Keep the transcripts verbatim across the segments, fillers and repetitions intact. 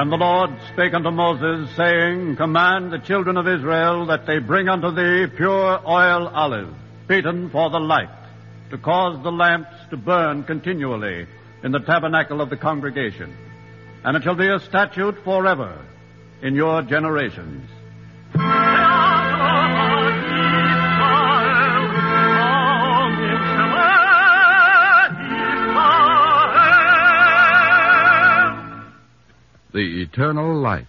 And the Lord spake unto Moses, saying, Command the children of Israel that they bring unto thee pure oil olive, beaten for the light, to cause the lamps to burn continually in the tabernacle of the congregation. And it shall be a statute forever in your generations. The Eternal Light.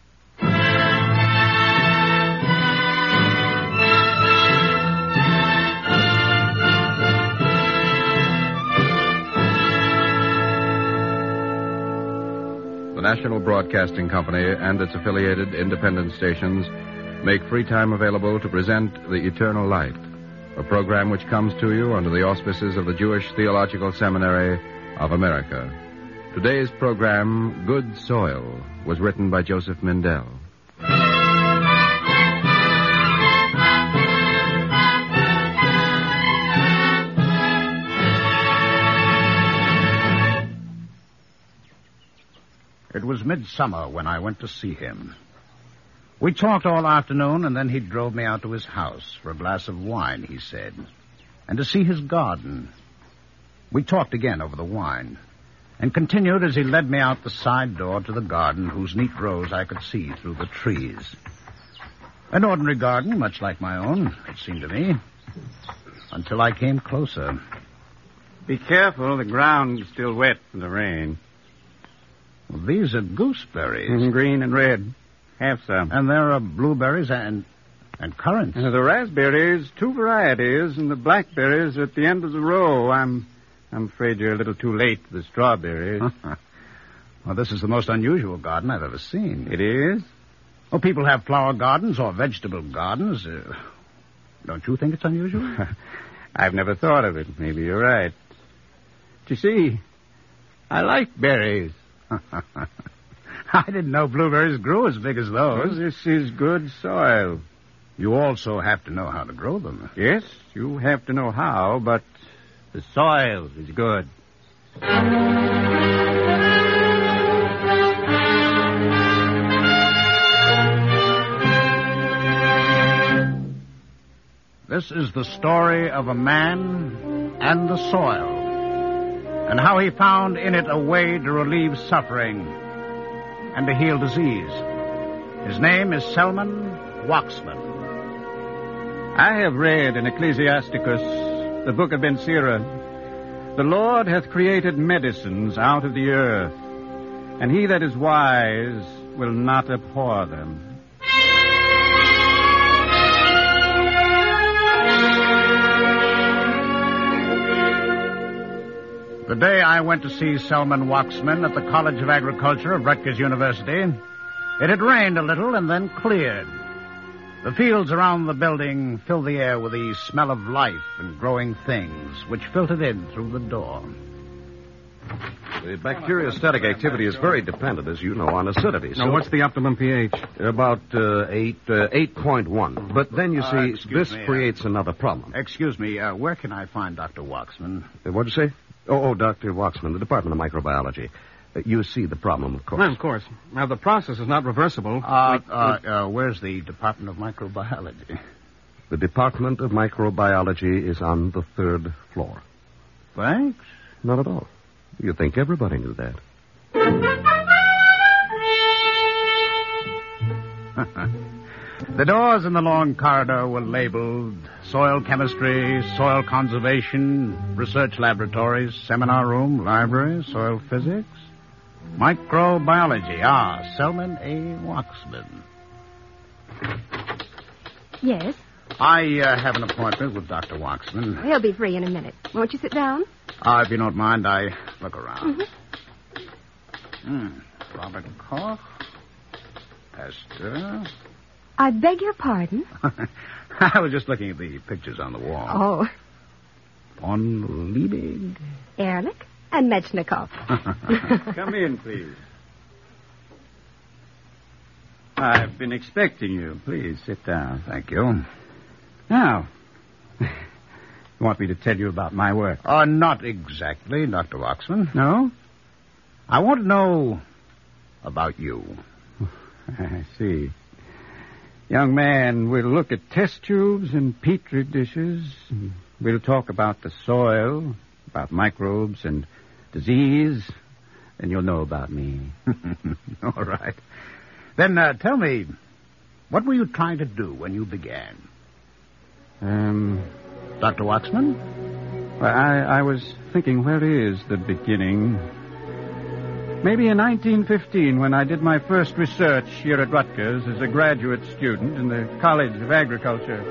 The National Broadcasting Company and its affiliated independent stations make free time available to present The Eternal Light, a program which comes to you under the auspices of the Jewish Theological Seminary of America. Today's program, Good Soil, was written by Joseph Mindell. It was midsummer when I went to see him. We talked all afternoon, and then he drove me out to his house for a glass of wine, he said, and to see his garden. We talked again over the wine, and continued as he led me out the side door to the garden, whose neat rows I could see through the trees. An ordinary garden, much like my own, it seemed to me, until I came closer. Be careful, the ground's still wet from the rain. Well, these are gooseberries. Mm, green and red. Have some. And there are blueberries and and currants. And the raspberries, two varieties, and the blackberries are at the end of the row. I'm... I'm afraid you're a little too late for the strawberries. Well, this is the most unusual garden I've ever seen. It is? Oh, people have flower gardens or vegetable gardens. Uh, don't you think it's unusual? I've never thought of it. Maybe you're right. But you see, I like berries. I didn't know blueberries grew as big as those. Well, this is good soil. You also have to know how to grow them. Yes, you have to know how, but... the soil is good. This is the story of a man and the soil, and how he found in it a way to relieve suffering and to heal disease. His name is Selman Waksman. I have read in Ecclesiasticus, the book of Ben Sira, the Lord hath created medicines out of the earth, and he that is wise will not abhor them. The day I went to see Selman Waksman at the College of Agriculture of Rutgers University, it had rained a little and then cleared. The fields around the building filled the air with the smell of life and growing things, which filtered in through the door. The bacteriostatic activity is very dependent, as you know, on acidity. So now, what's the optimum pH? About uh, eight, uh, eight point one. But then, you see, uh, this me, creates uh, another problem. Excuse me, uh, where can I find Doctor Waksman? Uh, what'd you say? Oh, oh, Doctor Waksman, the Department of Microbiology. Uh, you see the problem, of course. Well, of course. Now, the process is not reversible. Uh, we, uh, uh, where's the Department of Microbiology? The Department of Microbiology is on the third floor. Thanks. Not at all. You'd think everybody knew that. The doors in the long corridor were labeled soil chemistry, soil conservation, research laboratories, seminar room, library, soil physics, microbiology. Ah, Selman A. Waksman. Yes? I uh, have an appointment with Doctor Waksman. He'll be free in a minute. Won't you sit down? Ah, if you don't mind, I look around. Mm-hmm. Hmm. Robert Koch. Pasteur. I beg your pardon? I was just looking at the pictures on the wall. Oh. Von Liebig. Ehrlich and Metchnikoff. Come in, please. I've been expecting you. Please, sit down. Thank you. Now, you want me to tell you about my work? Uh, not exactly, Doctor Waksman. No? I want to know about you. I see. Young man, we'll look at test tubes and petri dishes. And we'll talk about the soil, about microbes and disease, and you'll know about me. All right. Then uh, tell me, what were you trying to do when you began? Um, Doctor Waxman? Well, I, I was thinking, where is the beginning? Maybe in nineteen fifteen, when I did my first research here at Rutgers as a graduate student in the College of Agriculture.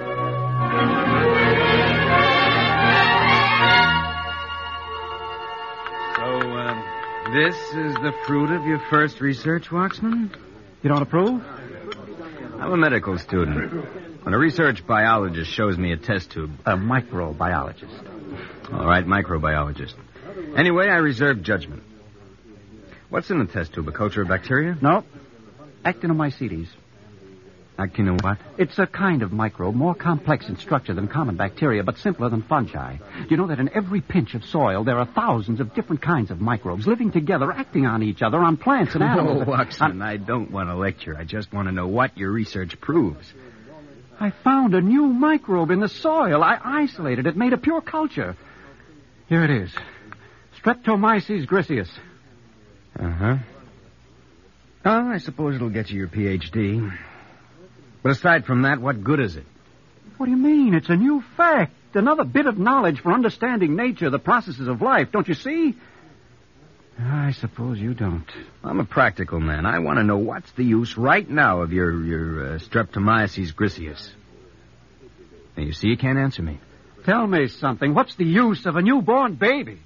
So, uh, this is the fruit of your first research, Waxman? You don't approve? I'm a medical student. When a research biologist shows me a test tube... A microbiologist. All right, microbiologist. Anyway, I reserve judgment. What's in the test tube? A culture of bacteria? No. Actinomycetes. Actino what? It's a kind of microbe, more complex in structure than common bacteria, but simpler than fungi. Do you know that in every pinch of soil, there are thousands of different kinds of microbes living together, acting on each other, on plants and animals? Oh, Waxman, I don't want to lecture. I just want to know what your research proves. I found a new microbe in the soil. I isolated it, made a pure culture. Here it is. Streptomyces griseus. Uh-huh. Oh, I suppose it'll get you your P H D. But aside from that, what good is it? What do you mean? It's a new fact. Another bit of knowledge for understanding nature, the processes of life. Don't you see? I suppose you don't. I'm a practical man. I want to know what's the use right now of your, your uh, Streptomyces griseus. Now, you see, you can't answer me. Tell me something. What's the use of a newborn baby?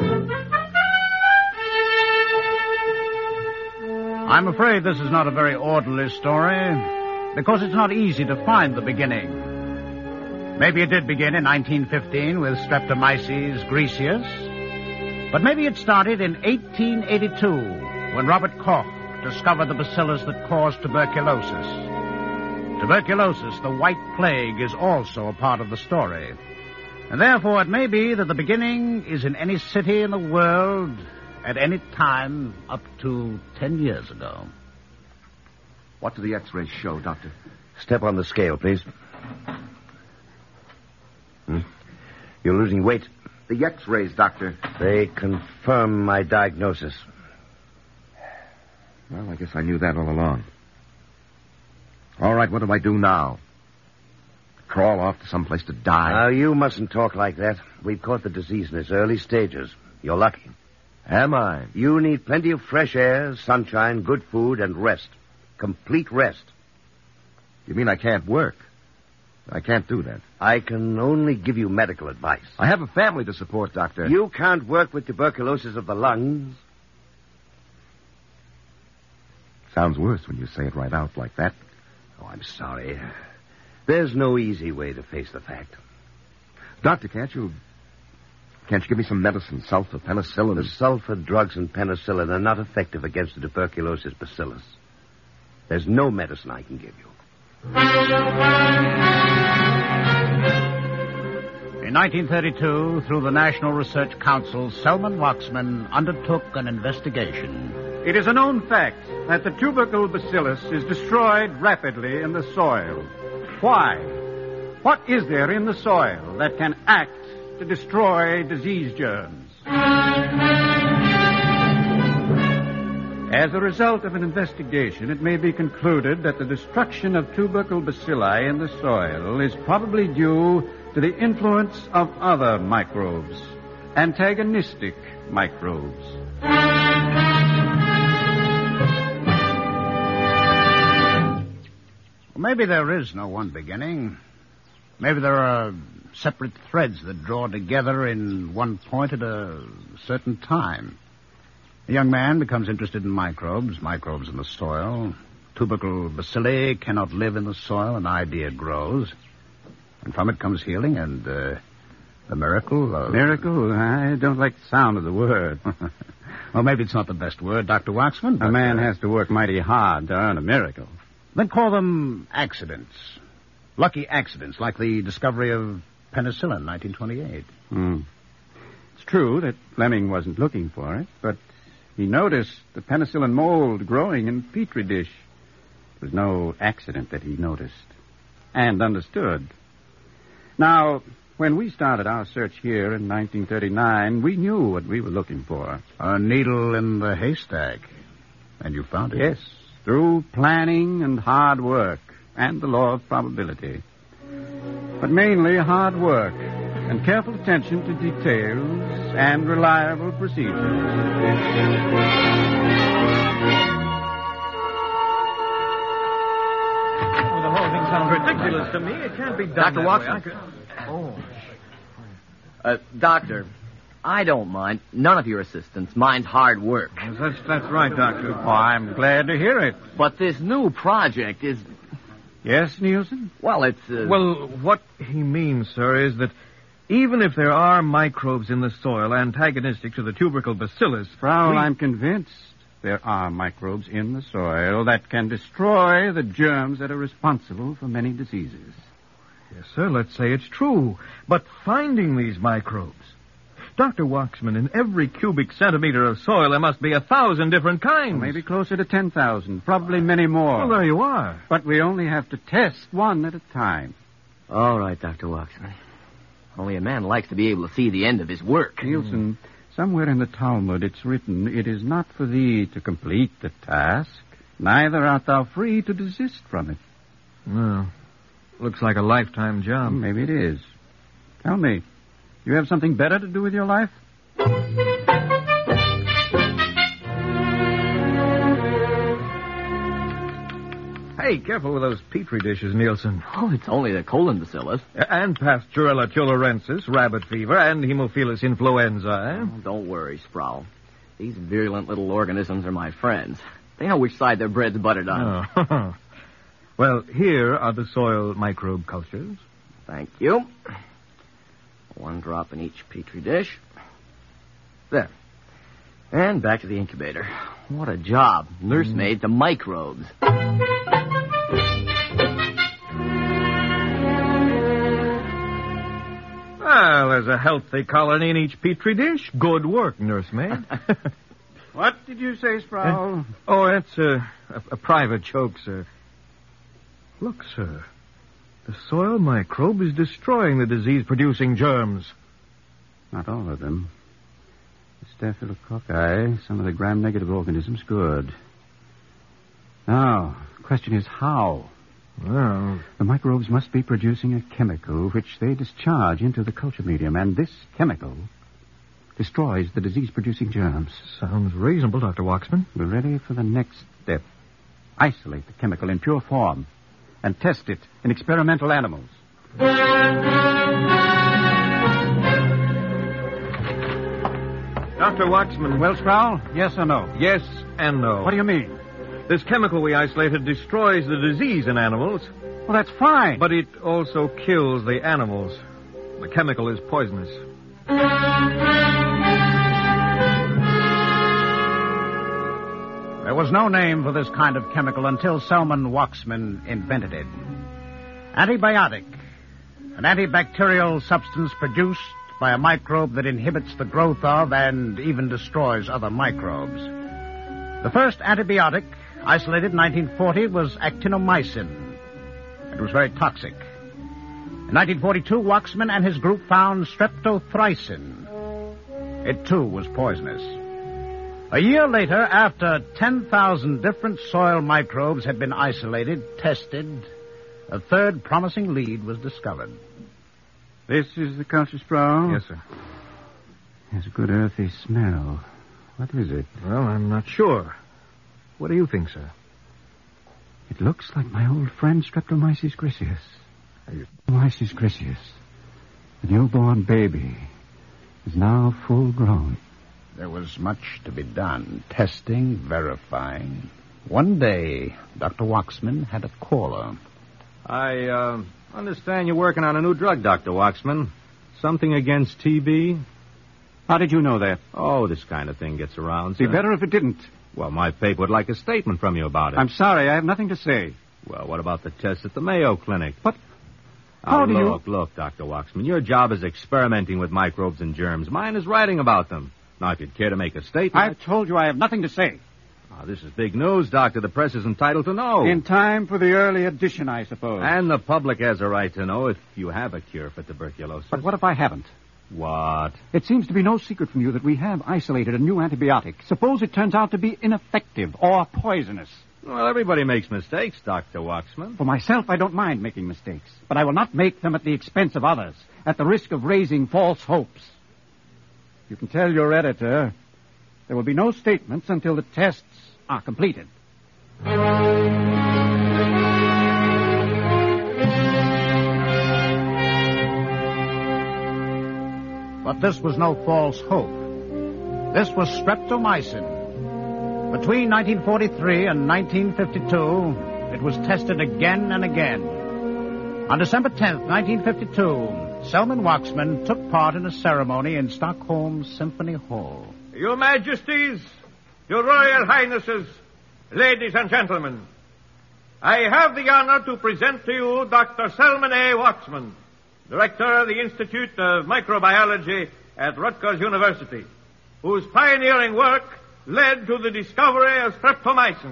I'm afraid this is not a very orderly story, because it's not easy to find the beginning. Maybe it did begin in nineteen fifteen with Streptomyces griseus, but maybe it started in eighteen eighty-two when Robert Koch discovered the bacillus that caused tuberculosis. Tuberculosis, the white plague, is also a part of the story. And therefore it may be that the beginning is in any city in the world at any time up to ten years ago. What do the X-rays show, Doctor? Step on the scale, please. Hmm? You're losing weight. The X-rays, Doctor. They confirm my diagnosis. Well, I guess I knew that all along. All right, what do I do now? Crawl off to someplace to die? Now, you mustn't talk like that. We've caught the disease in its early stages. You're lucky. Am I? You need plenty of fresh air, sunshine, good food, and rest. Complete rest. You mean I can't work? I can't do that. I can only give you medical advice. I have a family to support, Doctor. You can't work with tuberculosis of the lungs. Sounds worse when you say it right out like that. Oh, I'm sorry. There's no easy way to face the fact. Doctor, can't you... Can't you give me some medicine, sulfur, penicillin? The sulfur drugs and penicillin are not effective against the tuberculosis bacillus. There's no medicine I can give you. In nineteen thirty-two, through the National Research Council, Selman Waxman undertook an investigation. It is a known fact that the tubercle bacillus is destroyed rapidly in the soil. Why? What is there in the soil that can act to destroy disease germs? As a result of an investigation, it may be concluded that the destruction of tubercle bacilli in the soil is probably due to the influence of other microbes, antagonistic microbes. Well, maybe there is no one beginning. Maybe there are separate threads that draw together in one point at a certain time. A young man becomes interested in microbes, microbes in the soil. Tubercle bacilli cannot live in the soil. An idea grows. And from it comes healing and uh, the miracle of... Miracle? I don't like the sound of the word. Well, maybe it's not the best word, Doctor Waxman. A man uh, has to work mighty hard to earn a miracle. Then call them accidents. Lucky accidents, like the discovery of penicillin in nineteen twenty-eight. Hmm. It's true that Fleming wasn't looking for it, but He noticed the penicillin mold growing in Petri dish. It was no accident that he noticed and understood. Now, when we started our search here in nineteen thirty-nine, we knew what we were looking for. A needle in the haystack. And you found it? Yes, through planning and hard work and the law of probability. But mainly hard work and careful attention to details and reliable procedures. Oh, the whole thing sounds ridiculous to me. It can't be done Doctor that Watson? way. I could... Oh. Uh, Doctor, I don't mind. None of your assistants mind hard work. Yes, that's, that's right, Doctor. Oh, I'm glad to hear it. But this new project is... Yes, Nielsen? Well, it's... Uh... Well, what he means, sir, is that even if there are microbes in the soil antagonistic to the tubercle bacillus... Frau, we... I'm convinced there are microbes in the soil that can destroy the germs that are responsible for many diseases. Yes, sir, let's say it's true. But finding these microbes... Doctor Waxman, in every cubic centimeter of soil, there must be a thousand different kinds. Well, maybe closer to ten thousand, probably many more. Well, there you are. But we only have to test one at a time. All right, Doctor Waxman. Only a man likes to be able to see the end of his work. Nielsen, somewhere in the Talmud it's written, it is not for thee to complete the task, neither art thou free to desist from it. Well, looks like a lifetime job. Maybe it is. Tell me, you have something better to do with your life? Hey, careful with those Petri dishes, Nielsen. Oh, it's only the colon bacillus. And Pasteurella tularensis, rabbit fever, and Haemophilus influenza, eh? Oh, don't worry, Sproul. These virulent little organisms are my friends. They know which side their bread's buttered on. Oh. Well, here are the soil microbe cultures. Thank you. One drop in each Petri dish. There. And back to the incubator. What a job. Nursemaid to microbes. Well, there's a healthy colony in each Petri dish. Good work, nursemaid. What did you say, Sproul? Uh, oh, that's a, a, a private joke, sir. Look, sir. The soil microbe is destroying the disease-producing germs. Not all of them. The Staphylococci, some of the gram-negative organisms, good. Now, the question is how? Well, the microbes must be producing a chemical which they discharge into the culture medium, and this chemical destroys the disease-producing germs. Sounds reasonable, Doctor Waxman. We're ready for the next step. Isolate the chemical in pure form and test it in experimental animals. Doctor Waxman. Well, Sproul, yes or no? Yes and no. What do you mean? This chemical we isolated destroys the disease in animals. Well, that's fine. But it also kills the animals. The chemical is poisonous. There was no name for this kind of chemical until Selman Waxman invented it. Antibiotic, an antibacterial substance produced by a microbe that inhibits the growth of and even destroys other microbes. The first antibiotic, isolated in nineteen forty, was actinomycin. It was very toxic. In nineteen forty-two, Waxman and his group found streptothricin. It, too, was poisonous. A year later, after ten thousand different soil microbes had been isolated, tested, a third promising lead was discovered. This is the culture, Sproul? Yes, sir. Has a good earthy smell. What is it? Well, I'm not sure. What do you think, sir? It looks like my old friend Streptomyces griseus. Streptomyces griseus, the newborn baby, is now full grown. There was much to be done. Testing, verifying. One day, Doctor Waxman had a caller. I, uh, understand you're working on a new drug, Doctor Waxman. Something against T B? How did you know that? Oh, this kind of thing gets around, Be sir. better if it didn't. Well, my paper would like a statement from you about it. I'm sorry, I have nothing to say. Well, what about the test at the Mayo Clinic? What? How oh, do you... Look, look, Doctor Waxman, your job is experimenting with microbes and germs. Mine is writing about them. Now, if you'd care to make a statement... I've told you I have nothing to say. Oh, this is big news, Doctor. The press is entitled to know. In time for the early edition, I suppose. And the public has a right to know if you have a cure for tuberculosis. But what if I haven't? What? It seems to be no secret from you that we have isolated a new antibiotic. Suppose it turns out to be ineffective or poisonous. Well, everybody makes mistakes, Doctor Waxman. For myself, I don't mind making mistakes. But I will not make them at the expense of others, at the risk of raising false hopes. You can tell your editor there will be no statements until the tests are completed. But this was no false hope. This was streptomycin. Between nineteen forty-three and nineteen fifty-two, it was tested again and again. On December tenth, nineteen fifty-two, Selman Waxman took part in a ceremony in Stockholm's Symphony Hall. Your Majesties, Your Royal Highnesses, ladies and gentlemen, I have the honor to present to you Doctor Selman A. Waxman, Director of the Institute of Microbiology at Rutgers University, whose pioneering work led to the discovery of streptomycin.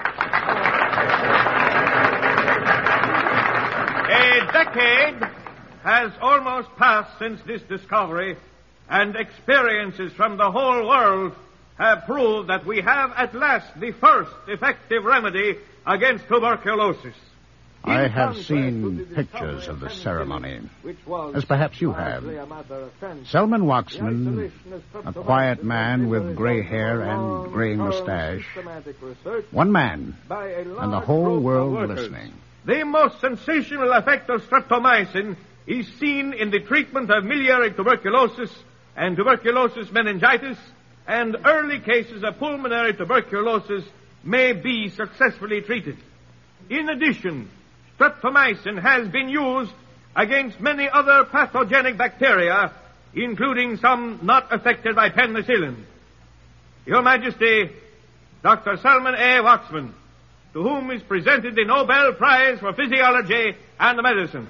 A decade has almost passed since this discovery, and experiences from the whole world have proved that we have at last the first effective remedy against tuberculosis. I have seen pictures of the ceremony, as perhaps you have. Selman Waxman, a quiet man with gray hair and gray mustache. One man, and the whole world listening. The most sensational effect of streptomycin is seen in the treatment of miliary tuberculosis and tuberculosis meningitis, and early cases of pulmonary tuberculosis may be successfully treated. In addition, streptomycin has been used against many other pathogenic bacteria, including some not affected by penicillin. Your Majesty, Doctor Selman A. Waxman, to whom is presented the Nobel Prize for Physiology and Medicine.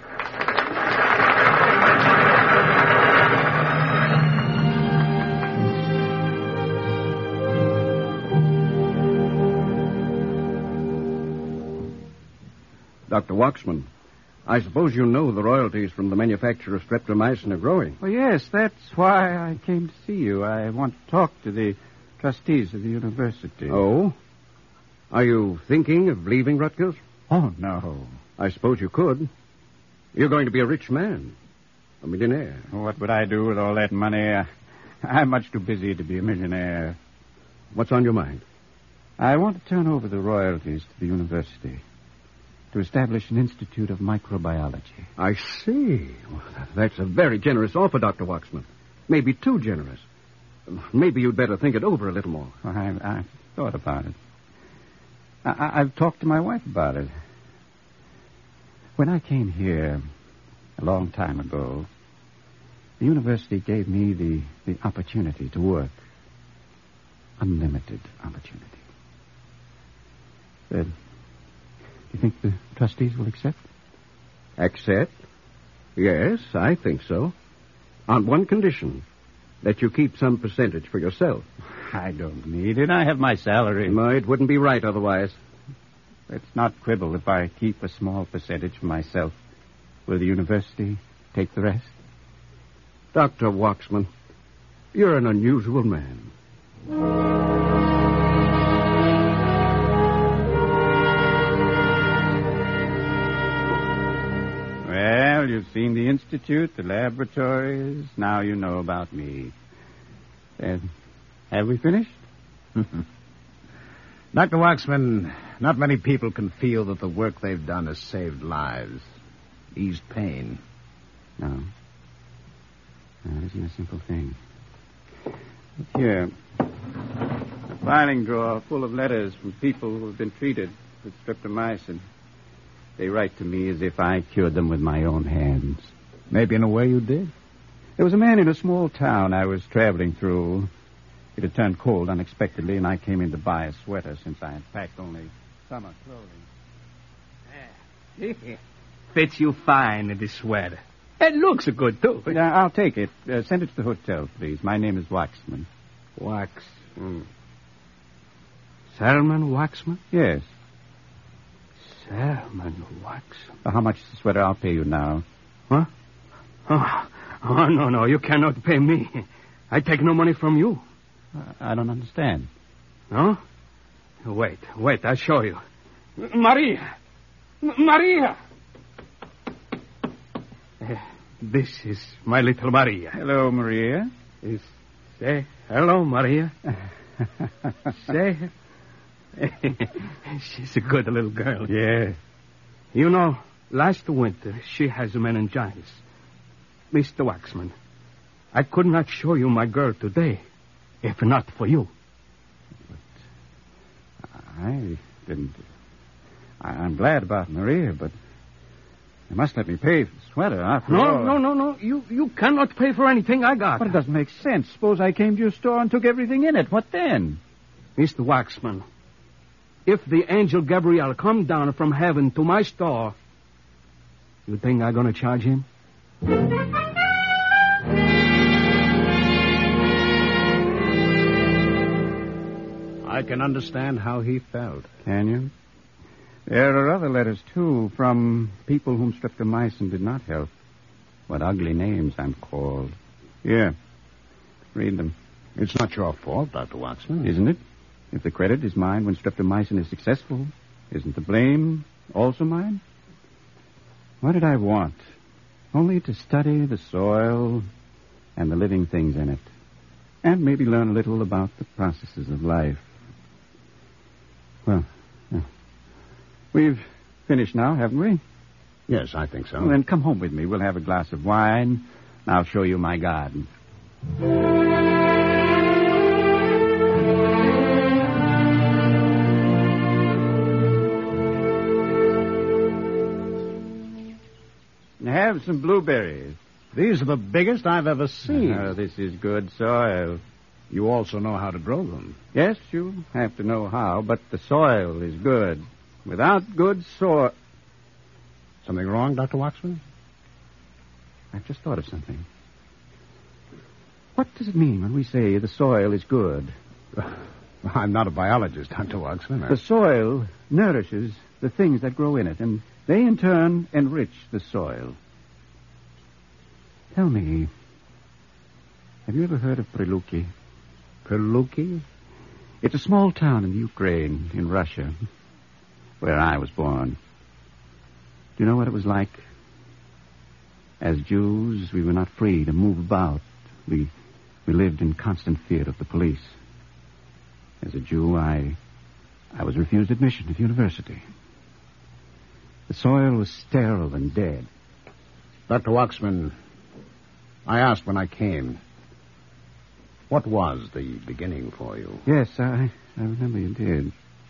Doctor Waxman, I suppose you know the royalties from the manufacture of streptomycin are growing. Oh, yes, that's why I came to see you. I want to talk to the trustees of the university. Oh? Are you thinking of leaving Rutgers? Oh, no. I suppose you could. You're going to be a rich man, a millionaire. What would I do with all that money? Uh, I'm much too busy to be a millionaire. What's on your mind? I want to turn over the royalties to the university to establish an institute of microbiology. I see. Well, that's a very generous offer, Doctor Waxman. Maybe too generous. Maybe you'd better think it over a little more. Well, I, I've thought about it. I, I've talked to my wife about it. When I came here a long time ago, the university gave me the, the opportunity to work. Unlimited opportunity. Uh, do you think the trustees will accept? Accept? Yes, I think so. On one condition, that you keep some percentage for yourself. I don't need it. I have my salary. No, it wouldn't be right otherwise. Let's not quibble. If I keep a small percentage for myself, will the university take the rest? Doctor Waxman, you're an unusual man. Well, you've seen the institute, the laboratories. Now you know about me. Uh, have we finished? Doctor Waxman, not many people can feel that the work they've done has saved lives, eased pain. No. No, it isn't a simple thing. Look here. A filing drawer full of letters from people who have been treated with streptomycin. They write to me as if I cured them with my own hands. Maybe in a way you did. There was a man in a small town I was traveling through. It had turned cold unexpectedly, and I came in to buy a sweater since I had packed only summer clothing. Fits you fine in this sweater. It looks good, too. Yeah, I'll take it. Uh, send it to the hotel, please. My name is Waxman. Wax. Mm. Selman Waxman? Yes. Selman Waxman. For how much is the sweater? I'll pay you now. Huh? Oh, oh, no, no. You cannot pay me. I take no money from you. Uh, I don't understand. No? Wait, wait. I'll show you. Maria! Maria! Uh, this is my little Maria. Hello, Maria. Is, say hello, Maria. Say. She's a good little girl. Yeah. You know, last winter she has meningitis. Mister Waxman, I could not show you my girl today if not for you. But I didn't. I, I'm glad about Maria, but you must let me pay for the sweater. After No, all. no, no, no. You you cannot pay for anything I got. But it doesn't make sense. Suppose I came to your store and took everything in it. What then? Mister Waxman, if the angel Gabriel come down from heaven to my store, you think I'm going to charge him? I can understand how he felt. Can you? There are other letters, too, from people whom streptomycin did not help. What ugly names I'm called. Here. Read them. It's not your fault, Doctor Waxman. Isn't it? If the credit is mine when streptomycin is successful, isn't the blame also mine? What did I want? Only to study the soil and the living things in it. And maybe learn a little about the processes of life. Well, uh, we've finished now, haven't we? Yes, I think so. Well, then come home with me. We'll have a glass of wine, and I'll show you my garden. Have some blueberries. These are the biggest I've ever seen. Oh, this is good soil. You also know how to grow them. Yes, you have to know how, but the soil is good. Without good soil... Something wrong, Doctor Waxman? I've just thought of something. What does it mean when we say the soil is good? I'm not a biologist, Doctor Waxman. The soil nourishes the things that grow in it, and they in turn enrich the soil. Tell me, have you ever heard of Preluki? Preluki? It's a small town in the Ukraine, in Russia, where I was born. Do you know what it was like? As Jews, we were not free to move about. We we lived in constant fear of the police. As a Jew, I I was refused admission at university. The soil was sterile and dead. Doctor Waxman, I asked when I came, what was the beginning for you? Yes, I, I remember you did.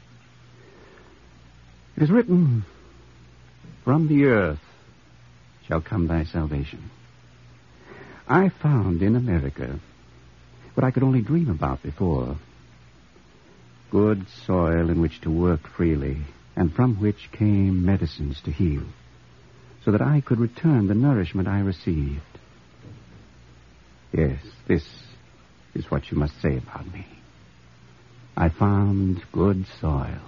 It is written, from the earth shall come thy salvation. I found in America what I could only dream about before. Good soil in which to work freely, and from which came medicines to heal, so that I could return the nourishment I received. Yes, this is what you must say about me. I found good soil.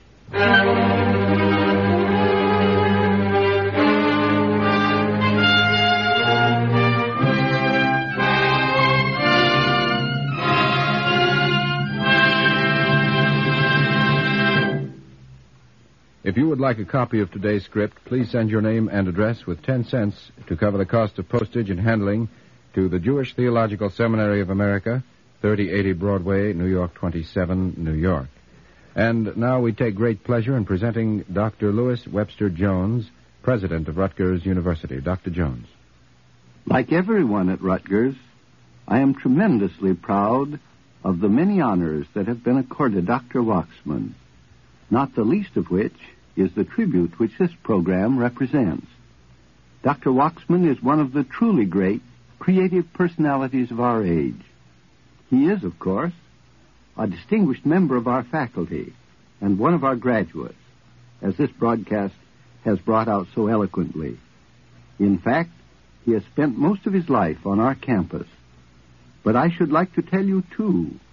If you would like a copy of today's script, please send your name and address with ten cents to cover the cost of postage and handling to the Jewish Theological Seminary of America, thirty eighty Broadway, New York twenty-seven, New York. And now we take great pleasure in presenting Doctor Louis Webster Jones, president of Rutgers University. Doctor Jones. Like everyone at Rutgers, I am tremendously proud of the many honors that have been accorded Doctor Waxman, not the least of which is the tribute which this program represents. Doctor Waxman is one of the truly great creative personalities of our age. He is, of course, a distinguished member of our faculty and one of our graduates, as this broadcast has brought out so eloquently. In fact, he has spent most of his life on our campus. But I should like to tell you, too,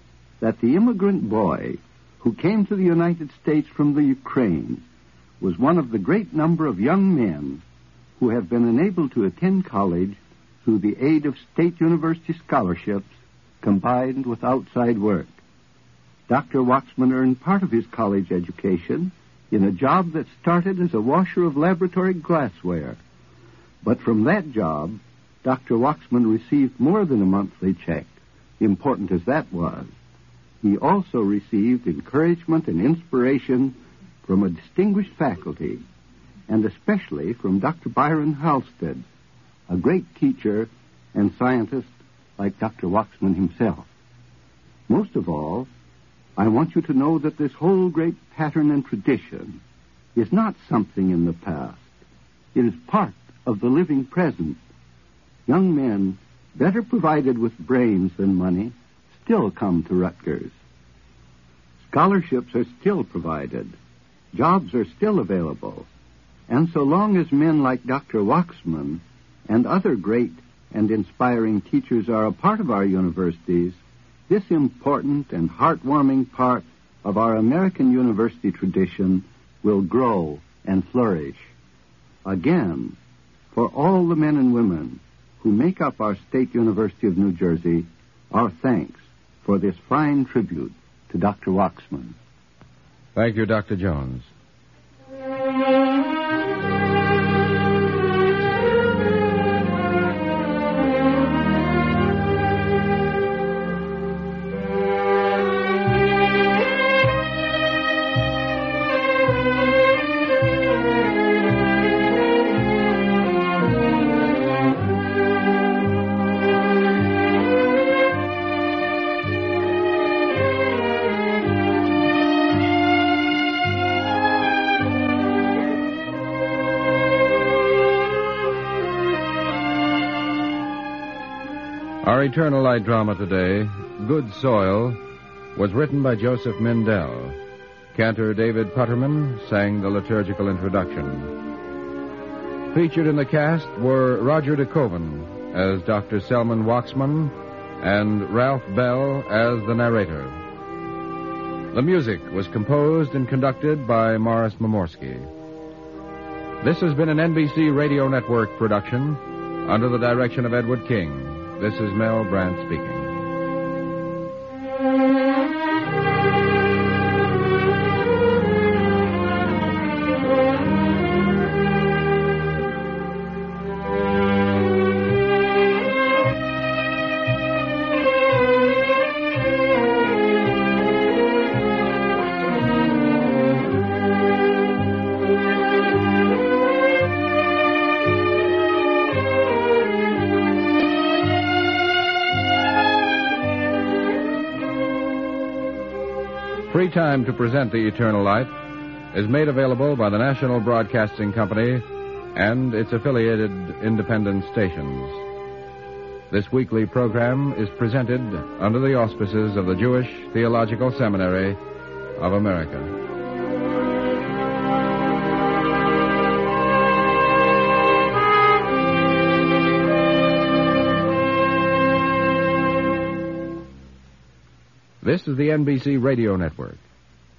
that the immigrant boy who came to the United States from the Ukraine was one of the great number of young men who have been enabled to attend college through the aid of state university scholarships combined with outside work. Doctor Waxman earned part of his college education in a job that started as a washer of laboratory glassware. But from that job, Doctor Waxman received more than a monthly check, important as that was. He also received encouragement and inspiration from a distinguished faculty, and especially from Doctor Byron Halstead, a great teacher and scientist like Doctor Waxman himself. Most of all, I want you to know that this whole great pattern and tradition is not something in the past. It is part of the living present. Young men, better provided with brains than money, still come to Rutgers. Scholarships are still provided. Jobs are still available. And so long as men like Doctor Waxman and other great and inspiring teachers are a part of our universities, this important and heartwarming part of our American university tradition will grow and flourish. Again, for all the men and women who make up our State University of New Jersey, our thanks for this fine tribute to Doctor Waxman. Thank you, Doctor Jones. Our Eternal Light drama today, Good Soil, was written by Joseph Mindell. Cantor David Putterman sang the liturgical introduction. Featured in the cast were Roger De Koven as Doctor Selman Waxman and Ralph Bell as the narrator. The music was composed and conducted by Morris Momorsky. This has been an N B C Radio Network production under the direction of Edward King. This is Mel Brandt speaking. Free time to present the Eternal Light is made available by the National Broadcasting Company and its affiliated independent stations. This weekly program is presented under the auspices of the Jewish Theological Seminary of America. This is the N B C Radio Network.